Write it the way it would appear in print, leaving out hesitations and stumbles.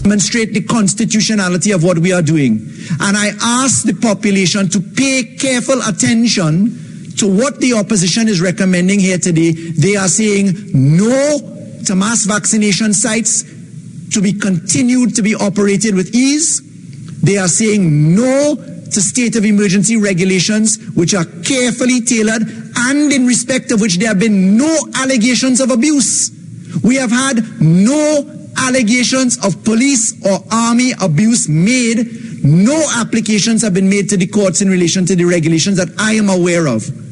demonstrate the constitutionality of what we are doing. And I ask the population to pay careful attention to what the opposition is recommending here today. They are saying no to mass vaccination sites to be continued to be operated with ease. They are saying no to state of emergency regulations, which are carefully tailored and in respect of which there have been no allegations of abuse. We have had no allegations of police or army abuse made. No applications have been made to the courts in relation to the regulations that I am aware of.